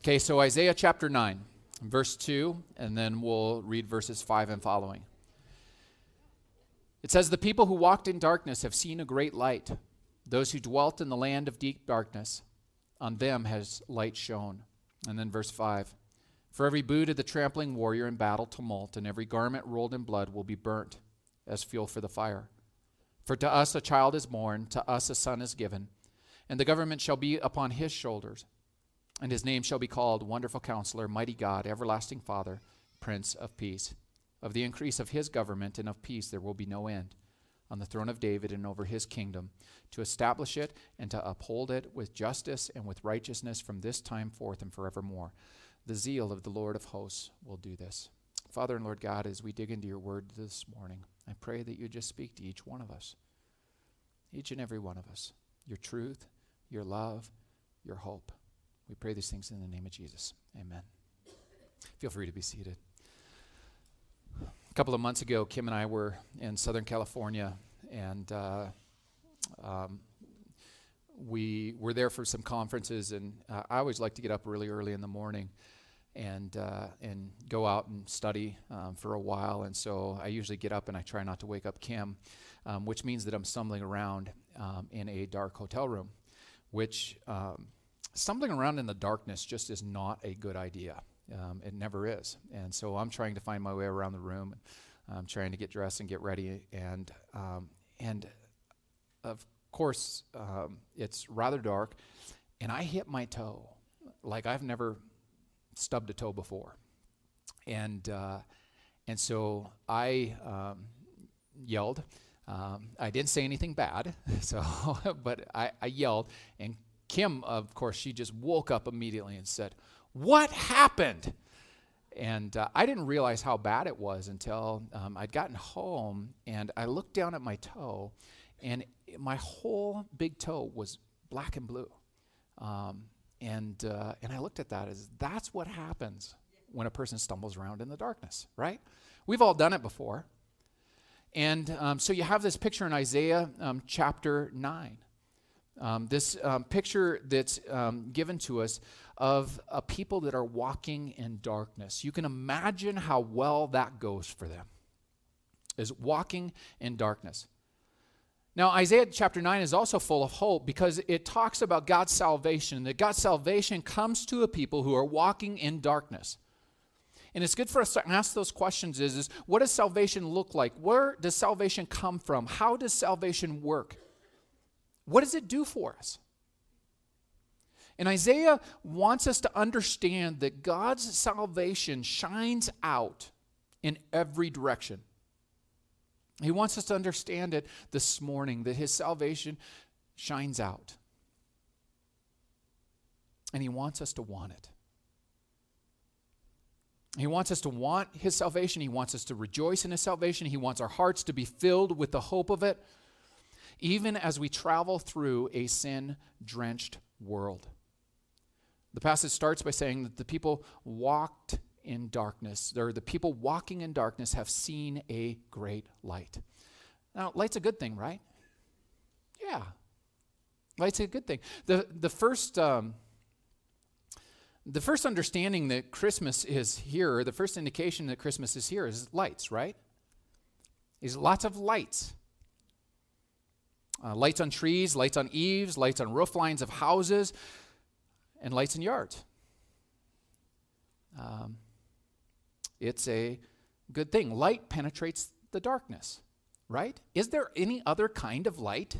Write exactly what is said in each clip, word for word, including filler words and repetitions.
Okay, so Isaiah chapter nine, verse two, and then we'll read verses five and following. It says, "The people who walked in darkness have seen a great light. Those who dwelt in the land of deep darkness, on them has light shone." And then verse five, "For every boot of the trampling warrior in battle tumult, and every garment rolled in blood will be burnt as fuel for the fire. For to us a child is born, to us a son is given, and the government shall be upon his shoulders. And his name shall be called Wonderful Counselor, Mighty God, Everlasting Father, Prince of Peace. Of the increase of his government and of peace there will be no end, on the throne of David and over his kingdom, to establish it and to uphold it with justice and with righteousness from this time forth and forevermore. The zeal of the Lord of hosts will do this." Father and Lord God, as we dig into your word this morning, I pray that you just speak to each one of us, each and every one of us, your truth, your love, your hope. We pray these things in the name of Jesus. Amen. Feel free to be seated. A couple of months ago, Kim and I were in Southern California, and uh, um, we were there for some conferences, and uh, I always like to get up really early in the morning and uh, and go out and study um, for a while, and so I usually get up and I try not to wake up Kim, um, which means that I'm stumbling around um, in a dark hotel room, which um, stumbling around in the darkness just is not a good idea. Um, it never is. And so I'm trying to find my way around the room. I'm trying to get dressed and get ready. And um, and of course, um, it's rather dark. And I hit my toe like I've never stubbed a toe before. And uh, and so I um, yelled. Um, I didn't say anything bad, so but I, I yelled. And Kim, of course, she just woke up immediately and said, "What happened?" And uh, I didn't realize how bad it was until um, I'd gotten home, and I looked down at my toe, and my whole big toe was black and blue. Um, and uh, and I looked at that as that's what happens when a person stumbles around in the darkness, right? We've all done it before. And um, so you have this picture in Isaiah um, chapter nine. Um, this um, picture that's um, given to us of a people that are walking in darkness. You can imagine how well that goes for them, is walking in darkness. Now, Isaiah chapter nine is also full of hope because it talks about God's salvation, that God's salvation comes to a people who are walking in darkness. And it's good for us to ask those questions is, is what does salvation look like? Where does salvation come from? How does salvation work? What does it do for us? And Isaiah wants us to understand that God's salvation shines out in every direction. He wants us to understand it this morning, that his salvation shines out. And he wants us to want it. He wants us to want his salvation. He wants us to rejoice in his salvation. He wants our hearts to be filled with the hope of it, even as we travel through a sin-drenched world. The passage starts by saying that the people walked in darkness, or the people walking in darkness have seen a great light. Now, light's a good thing, right? Yeah. Light's a good thing. The the first um, the first understanding that Christmas is here, the first indication that Christmas is here is lights, right? Is lots of lights. Uh, lights on trees, lights on eaves, lights on roof lines of houses, and lights in yards. Um, it's a good thing. Light penetrates the darkness, right? Is there any other kind of light?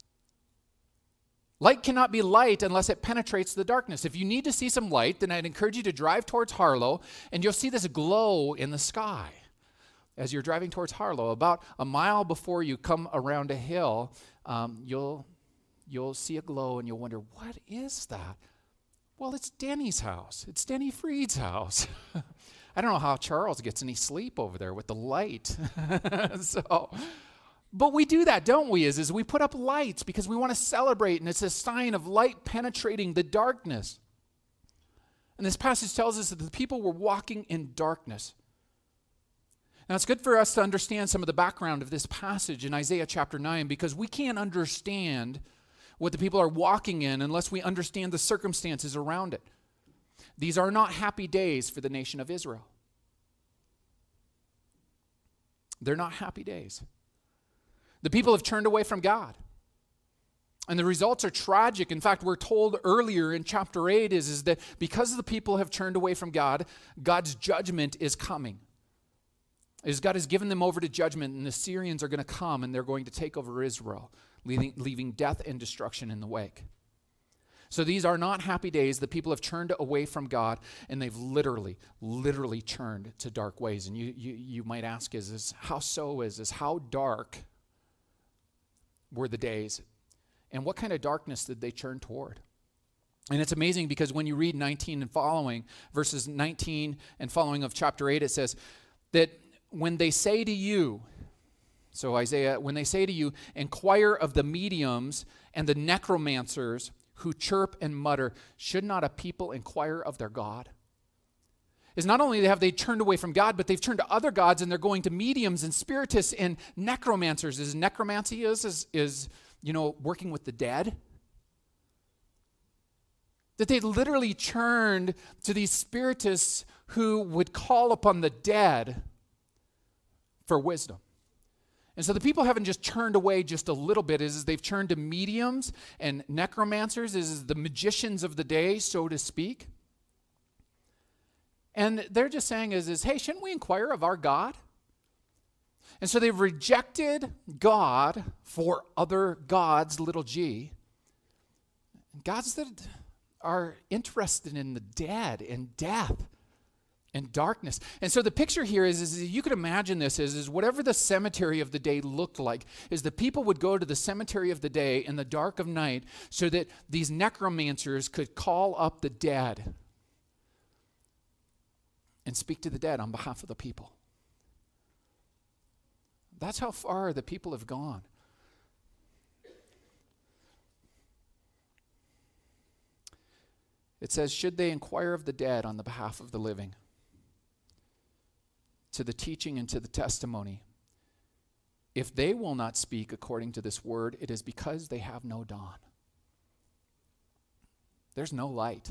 Light cannot be light unless it penetrates the darkness. If you need to see some light, then I'd encourage you to drive towards Harlow, and you'll see this glow in the sky as you're driving towards Harlow. About a mile before you come around a hill, um, you'll you'll see a glow, and you'll wonder, what is that? Well, it's Denny's house. It's Denny Freed's house. I don't know how Charles gets any sleep over there with the light. so, but we do that, don't we? Is, is we put up lights because we want to celebrate, and it's a sign of light penetrating the darkness. And this passage tells us that the people were walking in darkness. Now, it's good for us to understand some of the background of this passage in Isaiah chapter nine, because we can't understand what the people are walking in unless we understand the circumstances around it. These are not happy days for the nation of Israel. They're not happy days. The people have turned away from God. And the results are tragic. In fact, we're told earlier in chapter eight is, is that because the people have turned away from God, God's judgment is coming. Is God has given them over to judgment, and the Syrians are going to come, and they're going to take over Israel, leaving, leaving death and destruction in the wake. So these are not happy days. The people have turned away from God, and they've literally, literally turned to dark ways. And you you, you might ask, is this, how so is this? How dark were the days? And what kind of darkness did they turn toward? And it's amazing because when you read nineteen and following, verses nineteen and following of chapter eight, it says that when they say to you, so Isaiah, when they say to you, inquire of the mediums and the necromancers who chirp and mutter, should not a people inquire of their God? Is not only have they turned away from God, but they've turned to other gods, and they're going to mediums and spiritists and necromancers. Is necromancy is, is, is you know, working with the dead? That they literally turned to these spiritists who would call upon the dead for wisdom. And so the people haven't just turned away just a little bit, is, is they've turned to mediums and necromancers, is, is the magicians of the day, so to speak. And they're just saying is, is, hey, shouldn't we inquire of our God? And so they've rejected God for other gods, little g. Gods that are interested in the dead and death and darkness. And so the picture here is, is you could imagine this is, is whatever the cemetery of the day looked like, is the people would go to the cemetery of the day in the dark of night so that these necromancers could call up the dead and speak to the dead on behalf of the people. That's how far the people have gone. It says, should they inquire of the dead on the behalf of the living? To the teaching and to the testimony. If they will not speak according to this word, it is because they have no dawn. There's no light.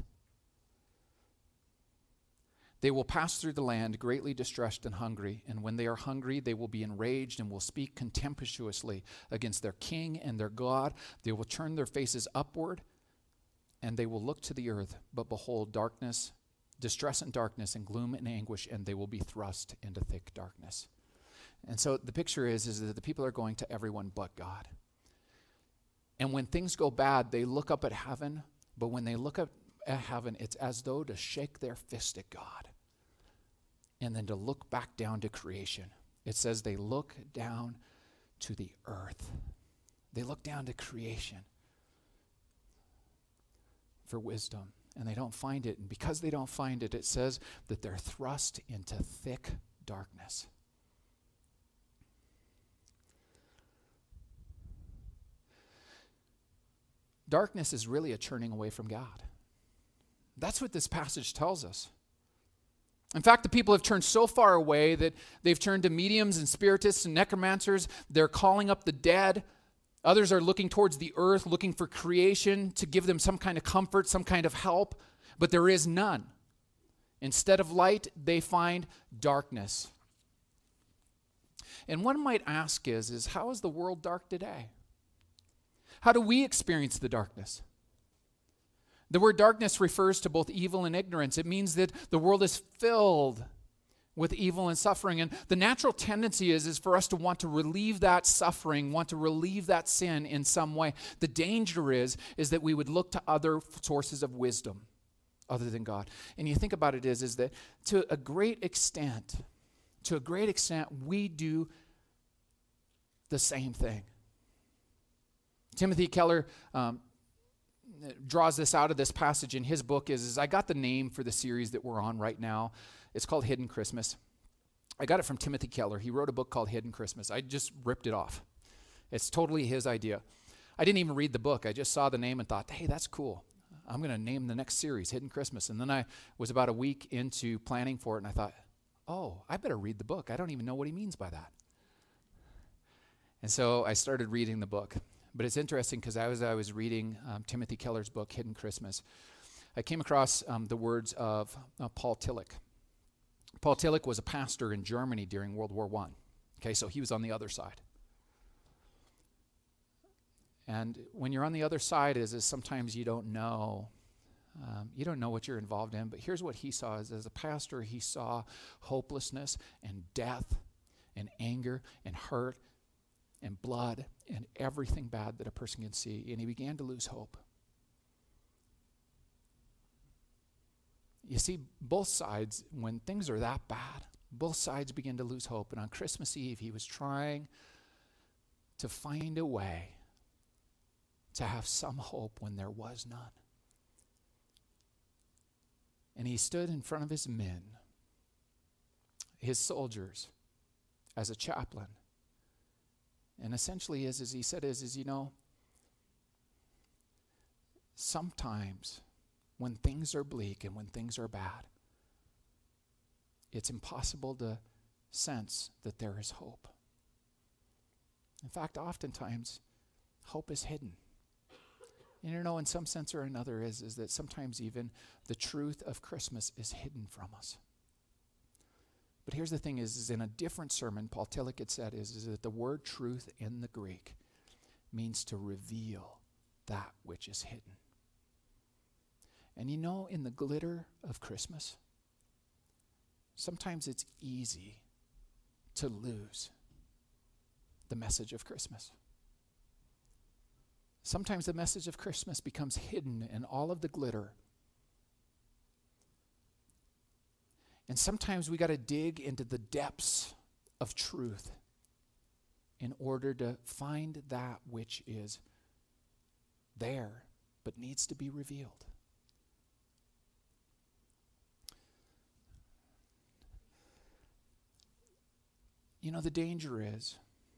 They will pass through the land greatly distressed and hungry, and when they are hungry, they will be enraged and will speak contemptuously against their king and their God. They will turn their faces upward, and they will look to the earth, but behold, darkness, distress and darkness, and gloom and anguish, and they will be thrust into thick darkness. And so the picture is, is that the people are going to everyone but God. And when things go bad, they look up at heaven, but when they look up at heaven, it's as though to shake their fist at God and then to look back down to creation. It says they look down to the earth. They look down to creation for wisdom, and they don't find it. And because they don't find it, it says that they're thrust into thick darkness. Darkness is really a turning away from God. That's what this passage tells us. In fact, the people have turned so far away that they've turned to mediums and spiritists and necromancers. They're calling up the dead. Others are looking towards the earth, looking for creation to give them some kind of comfort, some kind of help, but there is none. Instead of light, they find darkness. And one might ask is, is how is the world dark today? How do we experience the darkness? The word darkness refers to both evil and ignorance. It means that the world is filled with evil and suffering. And the natural tendency is, is for us to want to relieve that suffering, want to relieve that sin in some way. The danger is, is that we would look to other sources of wisdom other than God. And you think about it is, is that to a great extent, to a great extent, we do the same thing. Timothy Keller um, draws this out of this passage in his book is, is I got the name for the series that we're on right now. It's called Hidden Christmas. I got it from Timothy Keller. He wrote a book called Hidden Christmas. I just ripped it off. It's totally his idea. I didn't even read the book. I just saw the name and thought, hey, that's cool. I'm going to name the next series Hidden Christmas. And then I was about a week into planning for it, and I thought, oh, I better read the book. I don't even know what he means by that. And so I started reading the book. But it's interesting because as I was reading um, Timothy Keller's book, Hidden Christmas, I came across um, the words of uh, Paul Tillich. Paul Tillich was a pastor in Germany during World War One. Okay, so he was on the other side. And when you're on the other side is, is sometimes you don't know, um, you don't know what you're involved in, but here's what he saw. Is, as a pastor, he saw hopelessness and death and anger and hurt and blood and everything bad that a person can see, and he began to lose hope. You see, both sides, when things are that bad, both sides begin to lose hope. And on Christmas Eve, he was trying to find a way to have some hope when there was none. And he stood in front of his men, his soldiers, as a chaplain. And essentially, is, as he said, is, is, you know, sometimes when things are bleak and when things are bad, it's impossible to sense that there is hope. In fact, oftentimes, hope is hidden. And you know, in some sense or another, is, is that sometimes even the truth of Christmas is hidden from us. But here's the thing is, is in a different sermon, Paul Tillich had said, is, is that the word truth in the Greek means to reveal that which is hidden. And you know, in the glitter of Christmas, sometimes it's easy to lose the message of Christmas. Sometimes the message of Christmas becomes hidden in all of the glitter. And sometimes we got to dig into the depths of truth in order to find that which is there but needs to be revealed. You know, the danger is,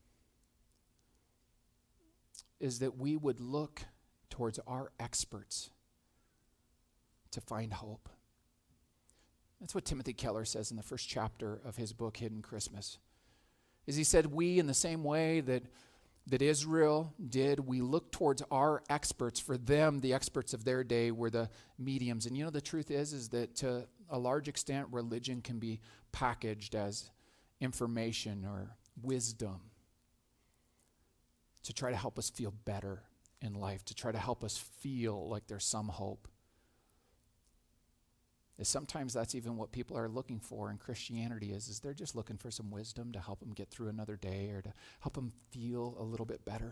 is that we would look towards our experts to find hope. That's what Timothy Keller says in the first chapter of his book, Hidden Christmas. Is he said, we, in the same way that, that Israel did, we look towards our experts. For them, the experts of their day were the mediums. And you know, the truth is, is that to a large extent, religion can be packaged as information or wisdom to try to help us feel better in life, to try to help us feel like there's some hope. And sometimes that's even what people are looking for in Christianity is, is they're just looking for some wisdom to help them get through another day or to help them feel a little bit better.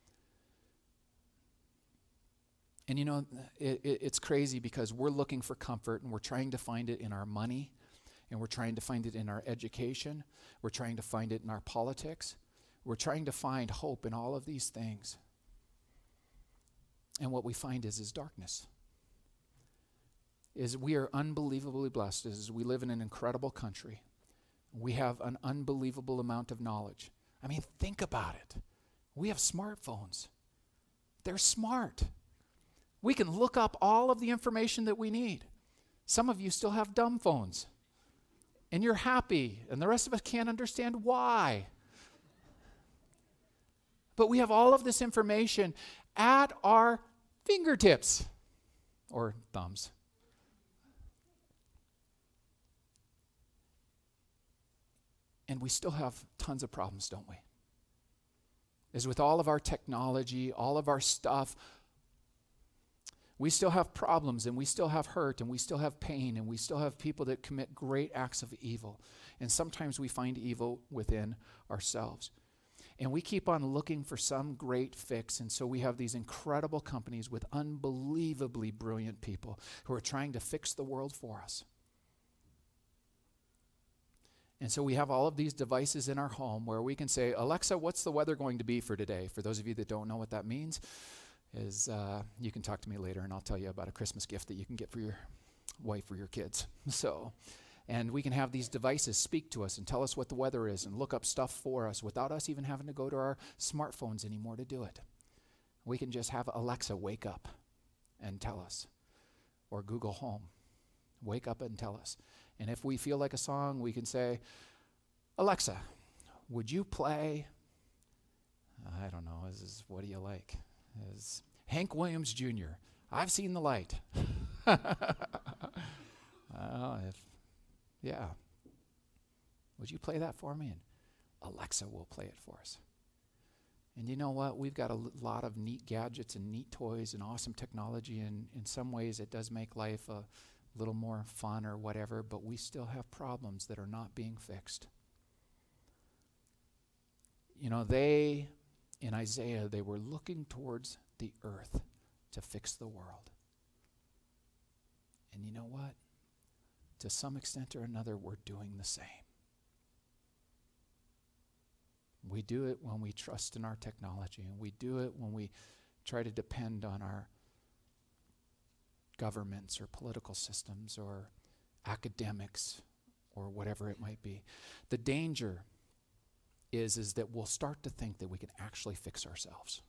And you know, it, it, it's crazy because we're looking for comfort and we're trying to find it in our money, and we're trying to find it in our education. We're trying to find it in our politics. We're trying to find hope in all of these things. And what we find is, is darkness. Is we are unbelievably blessed. Is we live in an incredible country. We have an unbelievable amount of knowledge. I mean, think about it. We have smartphones. They're smart. We can look up all of the information that we need. Some of you still have dumb phones. And you're happy, and the rest of us can't understand why. But we have all of this information at our fingertips, or thumbs. And we still have tons of problems, don't we? As with all of our technology, all of our stuff, we still have problems, and we still have hurt, and we still have pain, and we still have people that commit great acts of evil. And sometimes we find evil within ourselves. And we keep on looking for some great fix, and so we have these incredible companies with unbelievably brilliant people who are trying to fix the world for us. And so we have all of these devices in our home where we can say, Alexa, what's the weather going to be for today? For those of you that don't know what that means, is uh, you can talk to me later and I'll tell you about a Christmas gift that you can get for your wife or your kids. So, and we can have these devices speak to us and tell us what the weather is and look up stuff for us without us even having to go to our smartphones anymore to do it. We can just have Alexa wake up and tell us, or Google Home, wake up and tell us. And if we feel like a song, we can say, Alexa, would you play, I don't know, is, is what do you like? Is Hank Williams Junior I've Seen the Light. Well, if, yeah. Would you play that for me? And Alexa will play it for us. And you know what? We've got a l- lot of neat gadgets and neat toys and awesome technology, and in some ways it does make life a little more fun or whatever, but we still have problems that are not being fixed. You know, they, in Isaiah, they were looking towards the earth to fix the world. And you know what? To some extent or another, we're doing the same. We do it when we trust in our technology, and we do it when we try to depend on our governments or political systems or academics or whatever it might be. The danger is, is that we'll start to think that we can actually fix ourselves.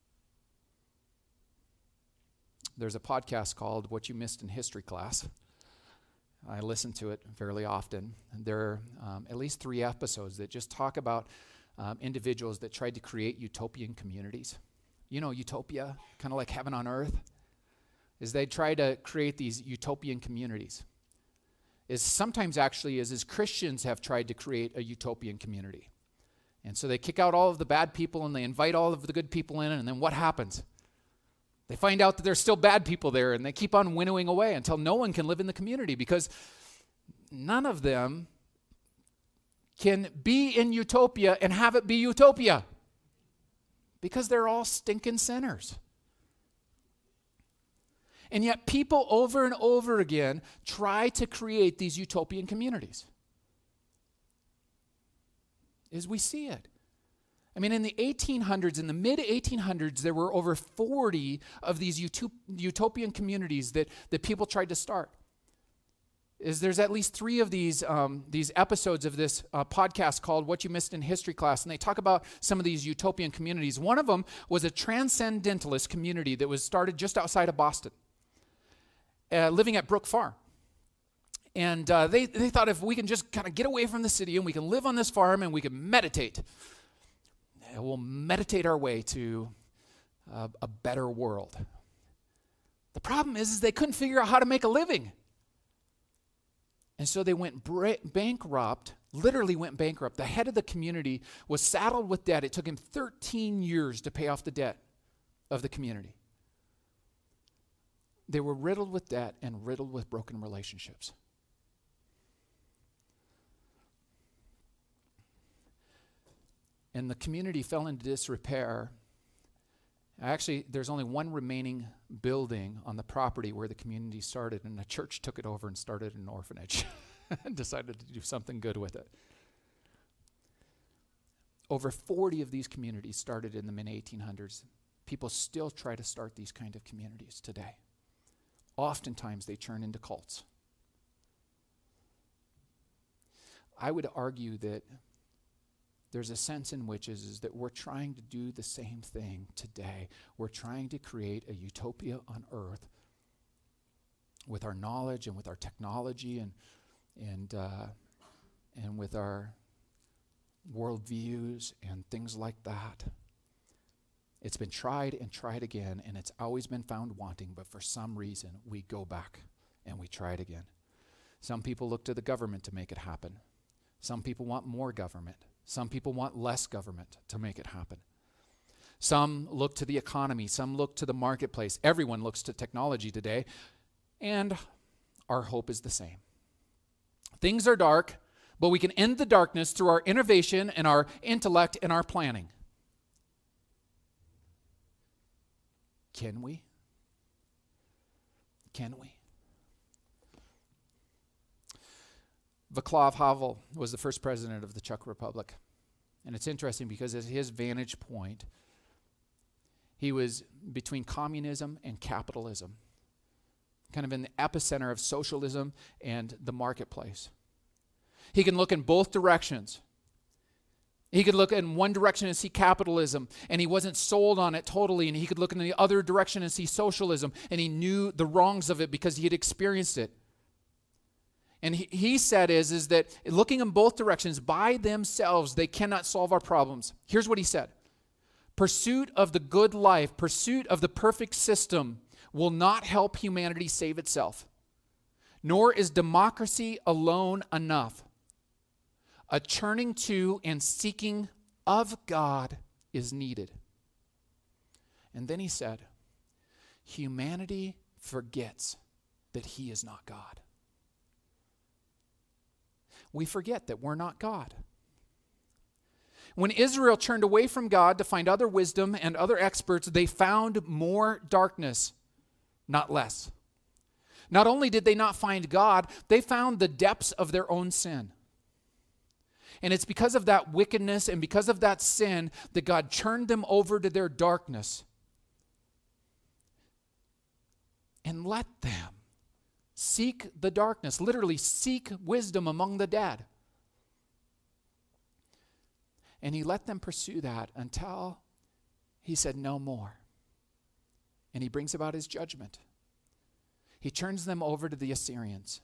There's a podcast called What You Missed in History Class. I listen to it fairly often. And there are um, at least three episodes that just talk about um, individuals that tried to create utopian communities. You know, utopia, kind of like heaven on earth, is they try to create these utopian communities. Is sometimes actually is as Christians have tried to create a utopian community. And so they kick out all of the bad people and they invite all of the good people in, and then what happens? They find out that there's still bad people there, and they keep on winnowing away until no one can live in the community, because none of them can be in utopia and have it be utopia, because they're all stinking sinners. And yet people over and over again try to create these utopian communities. As we see it. I mean, in the eighteen hundreds, in the mid eighteen hundreds, there were over forty of these utop- utopian communities that, that people tried to start. Is there's at least three of these um, these episodes of this uh, podcast called What You Missed in History Class, and they talk about some of these utopian communities. One of them was a transcendentalist community that was started just outside of Boston, uh, living at Brook Farm. And uh, they, they thought if we can just kind of get away from the city and we can live on this farm and we can meditate, we'll meditate our way to uh, a better world. The problem is, is they couldn't figure out how to make a living. And so they went bra- bankrupt, literally went bankrupt. The head of the community was saddled with debt. It took him thirteen years to pay off the debt of the community. They were riddled with debt and riddled with broken relationships. And the community fell into disrepair. Actually, there's only one remaining building on the property where the community started, and the church took it over and started an orphanage and decided to do something good with it. Over forty of these communities started in the mid eighteen hundreds. People still try to start these kind of communities today. Oftentimes, they turn into cults. I would argue that there's a sense in which is, is that we're trying to do the same thing today. We're trying to create a utopia on earth with our knowledge and with our technology and and uh, and with our worldviews and things like that. It's been tried and tried again, and it's always been found wanting, but for some reason we go back and we try it again. Some people look to the government to make it happen. Some people want more government. Some people want less government to make it happen. Some look to the economy. Some look to the marketplace. Everyone looks to technology today. And our hope is the same. Things are dark, but we can end the darkness through our innovation and our intellect and our planning. Can we? Can we? Václav Havel was the first president of the Czech Republic. And it's interesting because at his vantage point, he was between communism and capitalism, kind of in the epicenter of socialism and the marketplace. He can look in both directions. He could look in one direction and see capitalism, and he wasn't sold on it totally, and he could look in the other direction and see socialism, and he knew the wrongs of it because he had experienced it. And he, he said is, is that looking in both directions by themselves, they cannot solve our problems. Here's what he said. Pursuit of the good life, pursuit of the perfect system will not help humanity save itself, nor is democracy alone enough. A turning to and seeking of God is needed. And then he said, humanity forgets that he is not God. We forget that we're not God. When Israel turned away from God to find other wisdom and other experts, they found more darkness, not less. Not only did they not find God, they found the depths of their own sin. And it's because of that wickedness and because of that sin that God turned them over to their darkness and let them seek the darkness, literally seek wisdom among the dead. And he let them pursue that until he said no more. And he brings about his judgment. He turns them over to the Assyrians.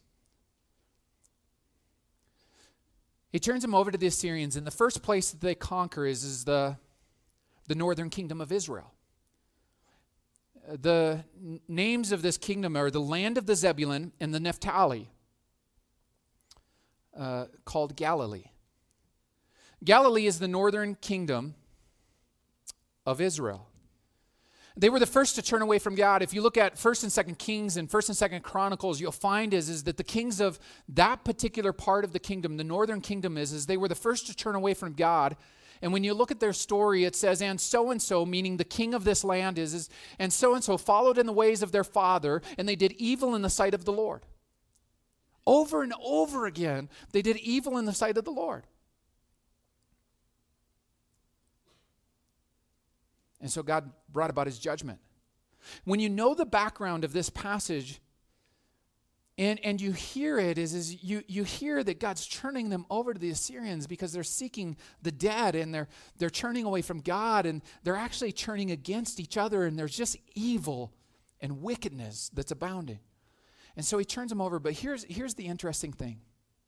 He turns them over to the Assyrians, and the first place that they conquer is, is the, the northern kingdom of Israel. The n- names of this kingdom are the land of the Zebulun and the Naphtali, uh, called Galilee. Galilee is the northern kingdom of Israel. They were the first to turn away from God. If you look at First and Second Kings and First and Second Chronicles, you'll find is, is that the kings of that particular part of the kingdom, the northern kingdom is, is they were the first to turn away from God. And when you look at their story, it says, and so-and-so, meaning the king of this land is, is and so-and-so followed in the ways of their father, and they did evil in the sight of the Lord. Over and over again, they did evil in the sight of the Lord. And so God brought about his judgment. When you know the background of this passage, and, and you hear it, is, is you, you hear that God's turning them over to the Assyrians because they're seeking the dead, and they're, they're turning away from God, and they're actually turning against each other, and there's just evil and wickedness that's abounding. And so he turns them over, but here's, here's the interesting thing.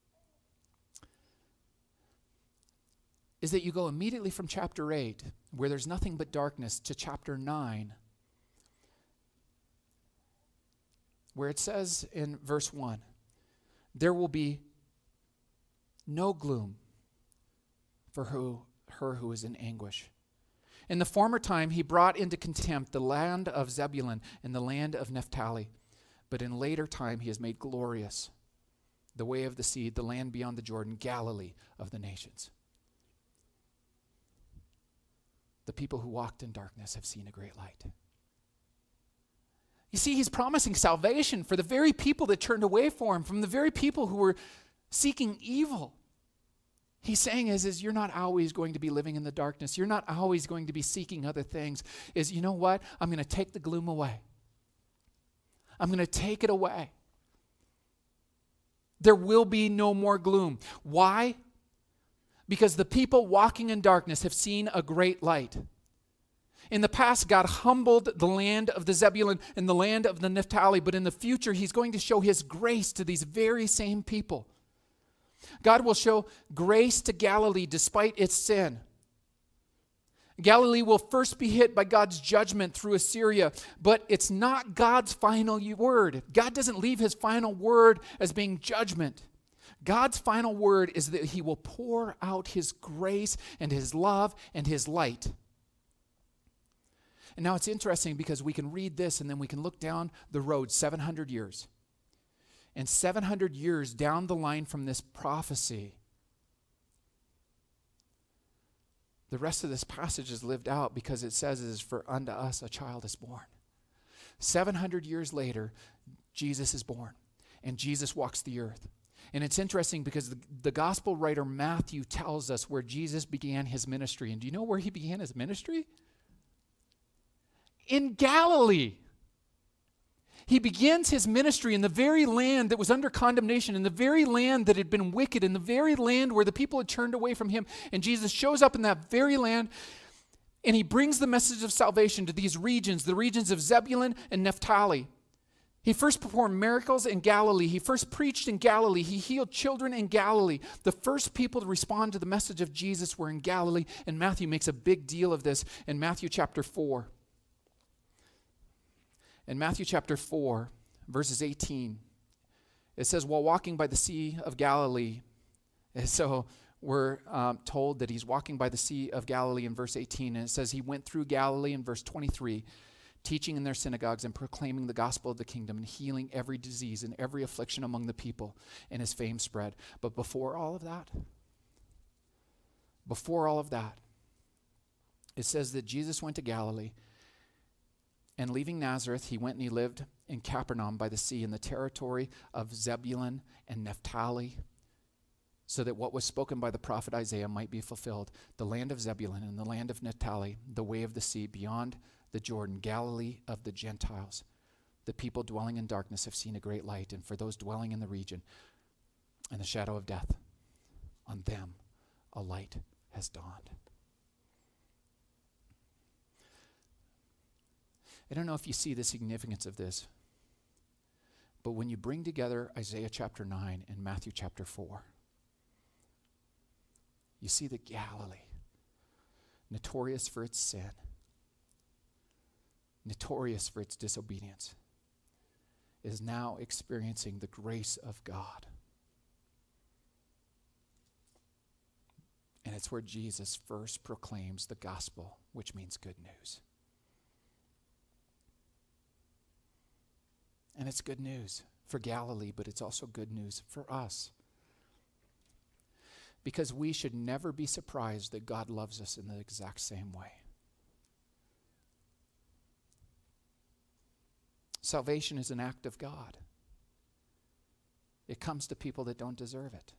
Is that you go immediately from chapter eight, where there's nothing but darkness, to chapter nine, where it says in verse one, there will be no gloom for who, her who is in anguish. In the former time, he brought into contempt the land of Zebulun and the land of Naphtali, but in later time he has made glorious the way of the sea, the land beyond the Jordan, Galilee of the nations. The people who walked in darkness have seen a great light. You see, he's promising salvation for the very people that turned away from him, from the very people who were seeking evil. He's saying is, is you're not always going to be living in the darkness. You're not always going to be seeking other things. Is, you know what? I'm going to take the gloom away. I'm going to take it away. There will be no more gloom. Why? Because the people walking in darkness have seen a great light. In the past, God humbled the land of the Zebulun and the land of the Naphtali, but in the future, he's going to show his grace to these very same people. God will show grace to Galilee despite its sin. Galilee will first be hit by God's judgment through Assyria, but it's not God's final word. God doesn't leave his final word as being judgment. God's final word is that he will pour out his grace and his love and his light. And now it's interesting because we can read this and then we can look down the road seven hundred years. And seven hundred years down the line from this prophecy, the rest of this passage is lived out because it says, "Is for unto us a child is born." seven hundred years later, Jesus is born, and Jesus walks the earth. And it's interesting because the, the gospel writer Matthew tells us where Jesus began his ministry. And do you know where he began his ministry? In Galilee. He begins his ministry in the very land that was under condemnation, in the very land that had been wicked, in the very land where the people had turned away from him. And Jesus shows up in that very land, and he brings the message of salvation to these regions, the regions of Zebulun and Naphtali. He first performed miracles in Galilee. He first preached in Galilee. He healed children in Galilee. The first people to respond to the message of Jesus were in Galilee, and Matthew makes a big deal of this in Matthew chapter four. In Matthew chapter four, verses eighteen, it says, while walking by the Sea of Galilee, and so we're um, told that he's walking by the Sea of Galilee in verse eighteen, and it says he went through Galilee in verse twenty-three, teaching in their synagogues and proclaiming the gospel of the kingdom and healing every disease and every affliction among the people, and his fame spread. But before all of that, before all of that, it says that Jesus went to Galilee, and leaving Nazareth, he went and he lived in Capernaum by the sea in the territory of Zebulun and Naphtali, so that what was spoken by the prophet Isaiah might be fulfilled, the land of Zebulun and the land of Naphtali, the way of the sea beyond the Jordan, Galilee of the Gentiles. The people dwelling in darkness have seen a great light, and for those dwelling in the region and the shadow of death, on them a light has dawned. I don't know if you see the significance of this, but when you bring together Isaiah chapter nine and Matthew chapter four, you see that Galilee, notorious for its sin, notorious for its disobedience, is now experiencing the grace of God. And it's where Jesus first proclaims the gospel, which means good news. And it's good news for Galilee, but it's also good news for us. Because we should never be surprised that God loves us in the exact same way. Salvation is an act of God. It comes to people that don't deserve it.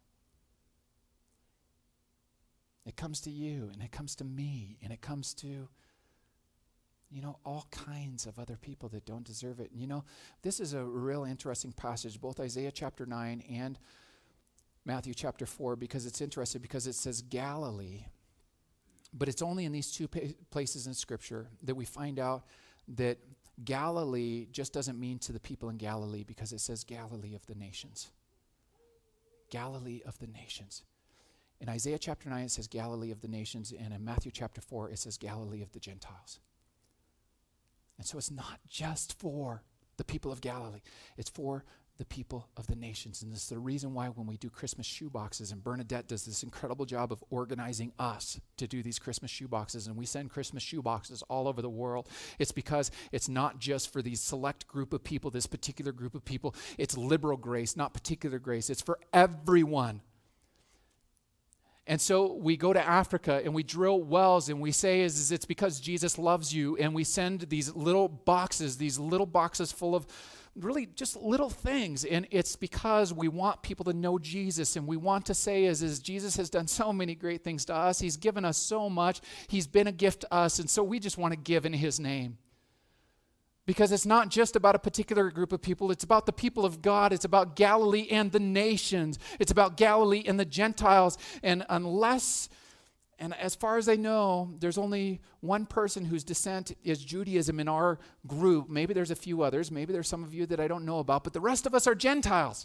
It comes to you, and it comes to me, and it comes to, you know, all kinds of other people that don't deserve it. And you know, this is a real interesting passage, both Isaiah chapter nine and Matthew chapter four, because it's interesting, because it says Galilee, but it's only in these two pa- places in Scripture that we find out that Galilee just doesn't mean to the people in Galilee, because it says Galilee of the nations. Galilee of the nations. In Isaiah chapter nine, it says Galilee of the nations, and in Matthew chapter four, it says Galilee of the Gentiles. And so it's not just for the people of Galilee. It's for the people of the nations. And this is the reason why when we do Christmas shoeboxes, and Bernadette does this incredible job of organizing us to do these Christmas shoeboxes, and we send Christmas shoeboxes all over the world. It's because it's not just for these select group of people, this particular group of people. It's liberal grace, not particular grace. It's for everyone. And so we go to Africa and we drill wells, and we say is, is it's because Jesus loves you, and we send these little boxes, these little boxes full of really just little things, and it's because we want people to know Jesus, and we want to say is, is Jesus has done so many great things to us. He's given us so much. He's been a gift to us, and so we just want to give in his name. Because it's not just about a particular group of people. It's about the people of God. It's about Galilee and the nations. It's about Galilee and the Gentiles. And unless, and as far as I know, there's only one person whose descent is Judaism in our group. Maybe there's a few others. Maybe there's some of you that I don't know about. But the rest of us are Gentiles.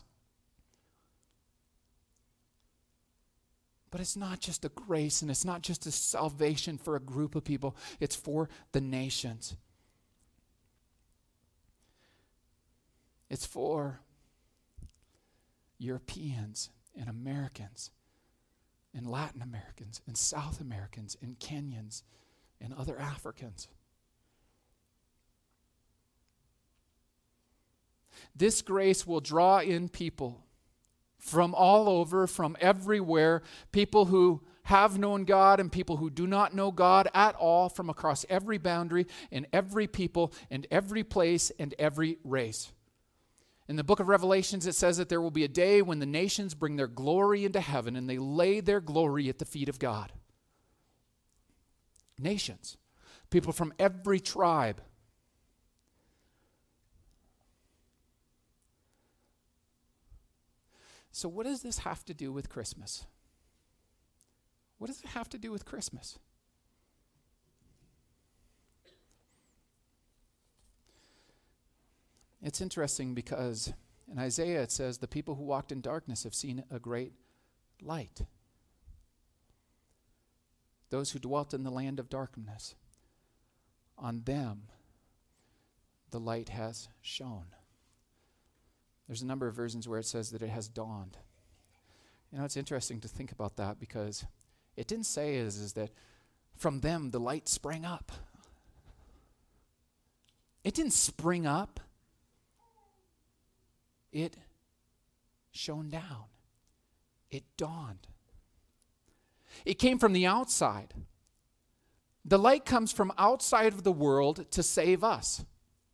But it's not just a grace, and it's not just a salvation for a group of people. It's for the nations. It's for Europeans and Americans and Latin Americans and South Americans and Kenyans and other Africans. This grace will draw in people from all over, from everywhere, people who have known God and people who do not know God at all, from across every boundary and every people and every place and every race. In the book of Revelations, it says that there will be a day when the nations bring their glory into heaven, and they lay their glory at the feet of God. Nations, people from every tribe. So what does this have to do with Christmas? What does it have to do with Christmas? It's interesting because in Isaiah it says, the people who walked in darkness have seen a great light. Those who dwelt in the land of darkness, on them the light has shone. There's a number of versions where it says that it has dawned. You know, it's interesting to think about that because it didn't say is, is that from them the light sprang up. It didn't spring up. It shone down. It dawned. It came from the outside. The light comes from outside of the world to save us.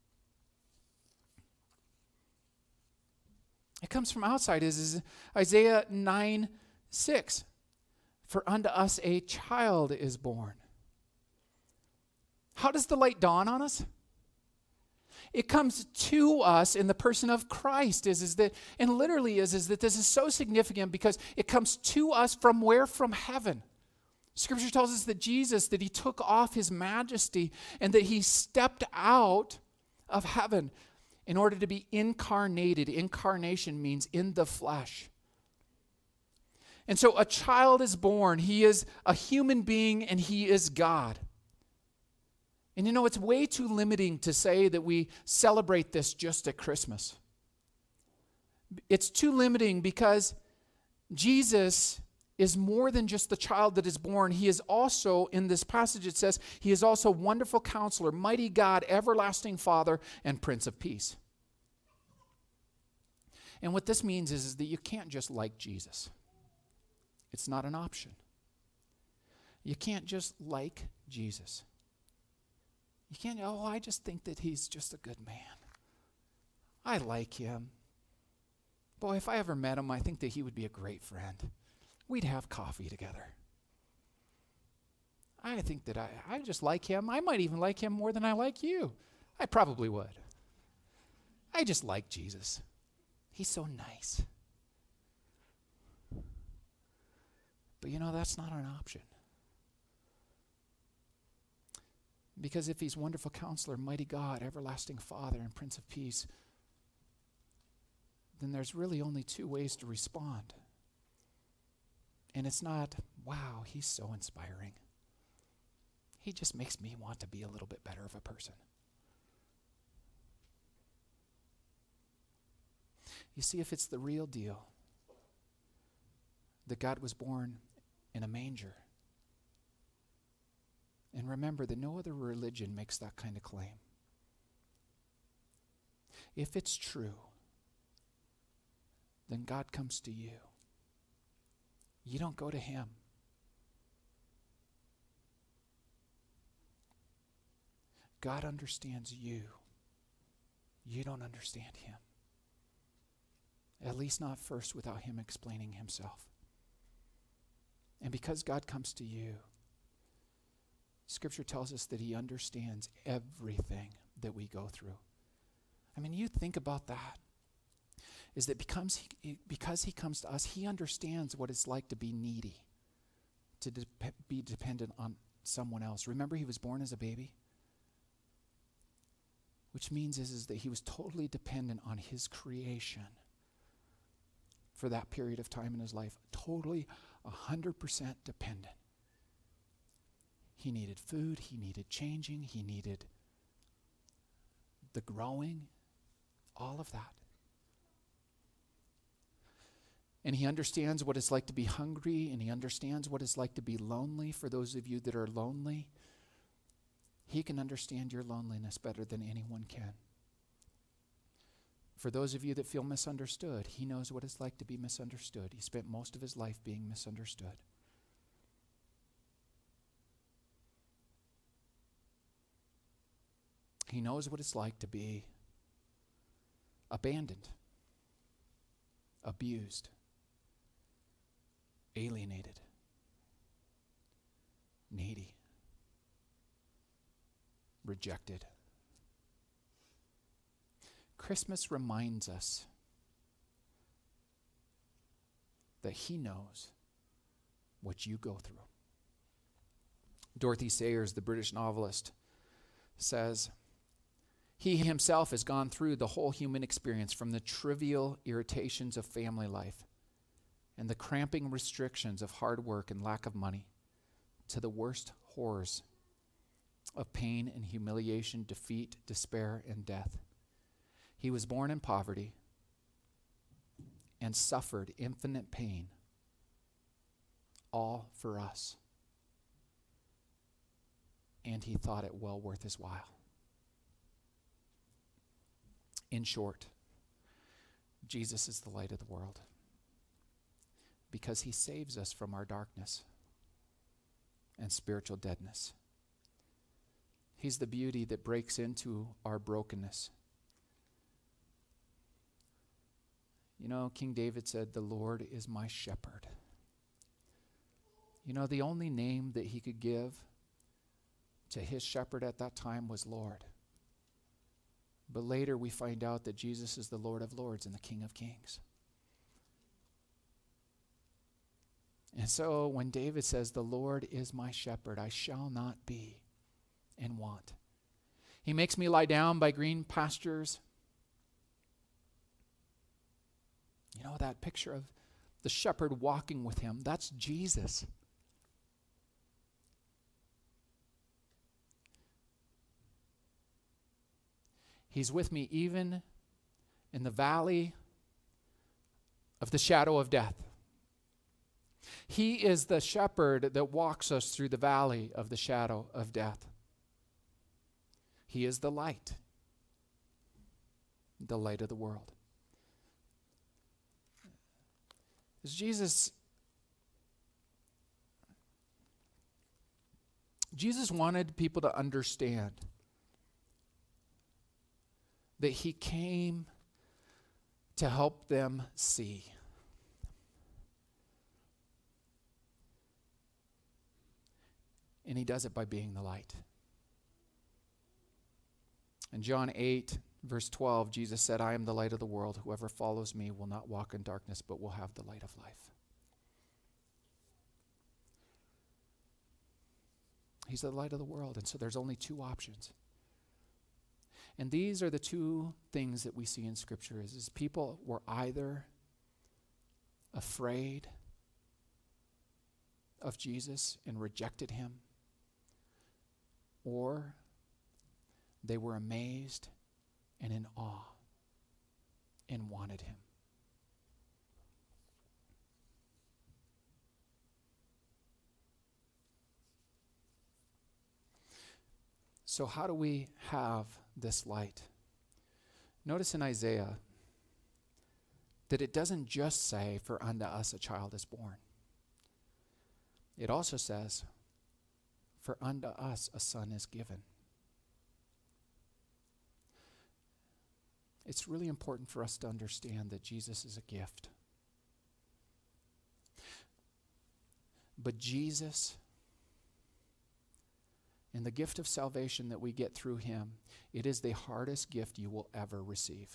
It comes from outside. Is, is Isaiah nine six. For unto us a child is born. How does the light dawn on us? It comes to us in the person of Christ. Is, is that, and literally is, is that this is so significant because it comes to us from where? From heaven. Scripture tells us that Jesus, that he took off his majesty and that he stepped out of heaven in order to be incarnated. Incarnation means in the flesh. And so a child is born. He is a human being and he is God. And you know, it's way too limiting to say that we celebrate this just at Christmas. It's too limiting because Jesus is more than just the child that is born. He is also, in this passage it says, he is also wonderful counselor, mighty God, everlasting Father, and Prince of Peace. And what this means is, is that you can't just like Jesus. It's not an option. You can't just like Jesus. You can't, oh, I just think that he's just a good man. I like him. Boy, if I ever met him, I think that he would be a great friend. We'd have coffee together. I think that I, I just like him. I might even like him more than I like you. I probably would. I just like Jesus. He's so nice. But you know, that's not an option. Because if he's wonderful counselor, mighty God, everlasting Father, and Prince of Peace, then there's really only two ways to respond. And it's not, wow, he's so inspiring. He just makes me want to be a little bit better of a person. You see, if it's the real deal, that God was born in a manger, and remember that no other religion makes that kind of claim. If it's true, then God comes to you. You don't go to him. God understands you. You don't understand him. At least not first without him explaining himself. And because God comes to you, Scripture tells us that he understands everything that we go through. I mean, you think about that. Is that because he, because he comes to us, he understands what it's like to be needy, to de- be dependent on someone else. Remember, he was born as a baby? Which means is, is that he was totally dependent on his creation for that period of time in his life. Totally, one hundred percent dependent. He needed food, he needed changing, he needed the growing, all of that. And he understands what it's like to be hungry, and he understands what it's like to be lonely. For those of you that are lonely, he can understand your loneliness better than anyone can. For those of you that feel misunderstood, he knows what it's like to be misunderstood. He spent most of his life being misunderstood. He knows what it's like to be abandoned, abused, alienated, needy, rejected. Christmas reminds us that he knows what you go through. Dorothy Sayers, the British novelist, says, he himself has gone through the whole human experience, from the trivial irritations of family life and the cramping restrictions of hard work and lack of money to the worst horrors of pain and humiliation, defeat, despair, and death. He was born in poverty and suffered infinite pain, all for us. And he thought it well worth his while. In short, Jesus is the light of the world because he saves us from our darkness and spiritual deadness. He's the beauty that breaks into our brokenness. You know, King David said, "The Lord is my shepherd." You know, the only name that he could give to his shepherd at that time was Lord. But later we find out that Jesus is the Lord of Lords and the King of Kings. And so when David says, "The Lord is my shepherd, I shall not be in want. He makes me lie down by green pastures." You know, that picture of the shepherd walking with him, that's Jesus. He's with me even in the valley of the shadow of death. He is the shepherd that walks us through the valley of the shadow of death. He is the light, the light of the world. As Jesus, Jesus wanted people to understand that he came to help them see. And he does it by being the light. In John eight, verse twelve, Jesus said, "I am the light of the world. Whoever follows me will not walk in darkness, but will have the light of life." He's the light of the world, and so there's only two options. And these are the two things that we see in Scripture is, is people were either afraid of Jesus and rejected him, or they were amazed and in awe and wanted him. So how do we have this light? Notice in Isaiah that it doesn't just say, "For unto us a child is born." It also says, "For unto us a son is given." It's really important for us to understand that Jesus is a gift. But Jesus and the gift of salvation that we get through him, it is the hardest gift you will ever receive.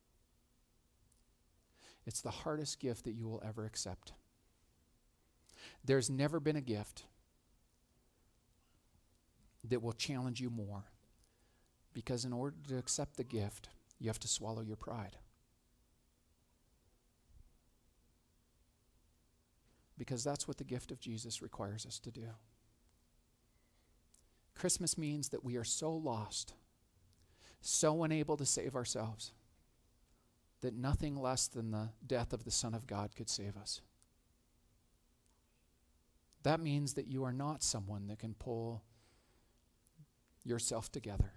It's the hardest gift that you will ever accept. There's never been a gift that will challenge you more, because in order to accept the gift, you have to swallow your pride. Because that's what the gift of Jesus requires us to do. Christmas means that we are so lost, so unable to save ourselves, that nothing less than the death of the Son of God could save us. That means that you are not someone that can pull yourself together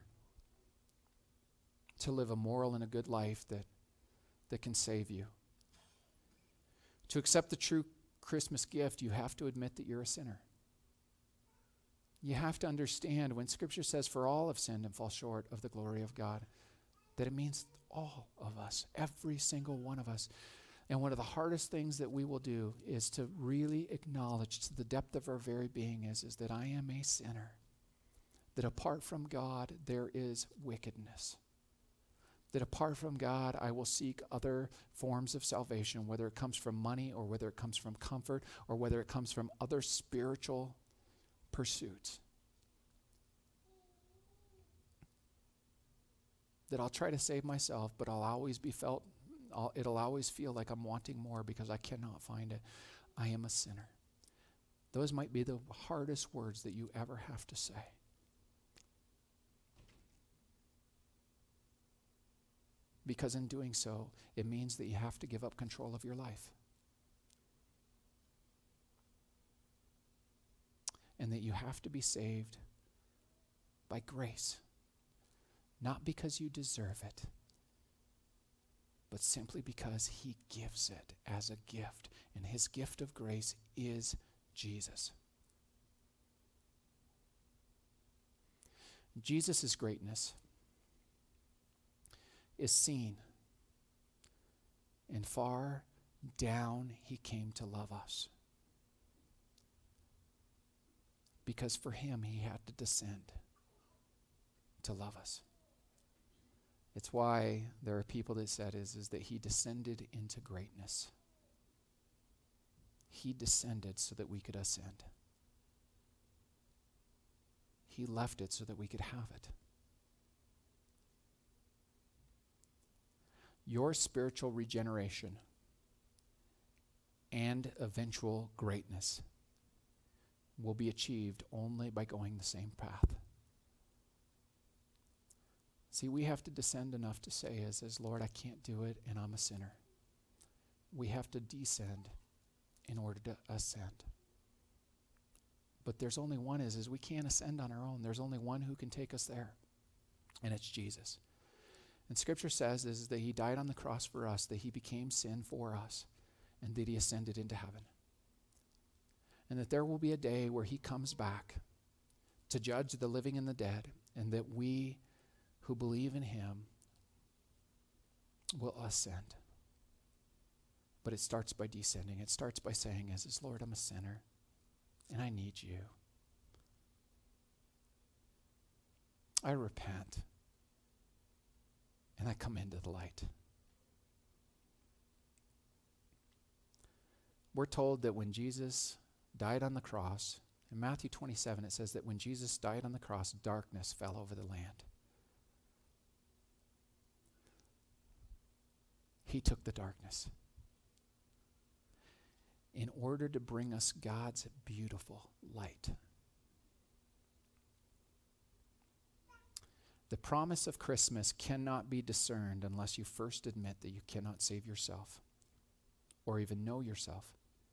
to live a moral and a good life that, that can save you. To accept the true Christmas gift, you have to admit that you're a sinner. You have to understand when Scripture says, "For all have sinned and fall short of the glory of God," that it means all of us, every single one of us. And one of the hardest things that we will do is to really acknowledge to the depth of our very being is, is that I am a sinner. That apart from God, there is wickedness. That apart from God, I will seek other forms of salvation, whether it comes from money or whether it comes from comfort or whether it comes from other spiritual pursuits. That I'll try to save myself, but I'll always be felt, I'll, it'll always feel like I'm wanting more because I cannot find it. I am a sinner. Those might be the hardest words that you ever have to say. because in doing so, it means that you have to give up control of your life. And that you have to be saved by grace, not because you deserve it, but simply because he gives it as a gift. And his gift of grace is Jesus. Jesus' greatness is seen in far down he came to love us. Because for him, he had to descend to love us. It's why there are people that said is, is that he descended into greatness. He descended so that we could ascend. He left it so that we could have it. Your spiritual regeneration and eventual greatness will be achieved only by going the same path. See, we have to descend enough to say is, is Lord, I can't do it and I'm a sinner. We have to descend in order to ascend. But there's only one is, is we can't ascend on our own. There's only one who can take us there, and it's Jesus. And Scripture says is that he died on the cross for us, that he became sin for us, and that he ascended into heaven. And that there will be a day where he comes back to judge the living and the dead, and that we who believe in him will ascend. But it starts by descending. It starts by saying, as is, Lord, I'm a sinner, and I need you. I repent, and I come into the light. We're told that when Jesus died on the cross, in Matthew twenty-seven, it says that when Jesus died on the cross, darkness fell over the land. He took the darkness in order to bring us God's beautiful light. The promise of Christmas cannot be discerned unless you first admit that you cannot save yourself or even know yourself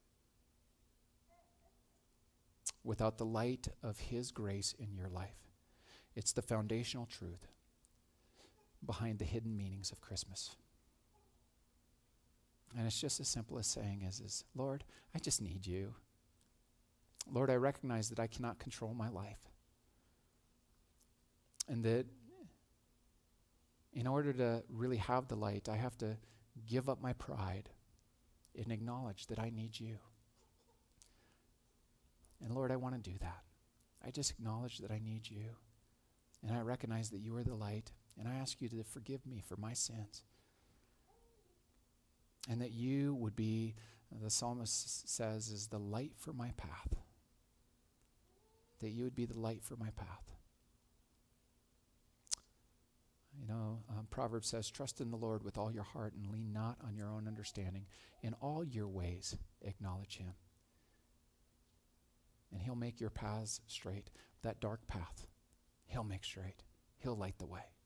without the light of his grace in your life. It's the foundational truth behind the hidden meanings of Christmas. And it's just as simple as saying is, is, Lord, I just need you. Lord, I recognize that I cannot control my life. And that in order to really have the light, I have to give up my pride and acknowledge that I need you. And Lord, I want to do that. I just acknowledge that I need you. And I recognize that you are the light. And I ask you to forgive me for my sins. And that you would be, the psalmist says, is the light for my path. That you would be the light for my path. You know, um, Proverbs says, trust in the Lord with all your heart and lean not on your own understanding. In all your ways, acknowledge him. And he'll make your paths straight. That dark path, he'll make straight. He'll light the way.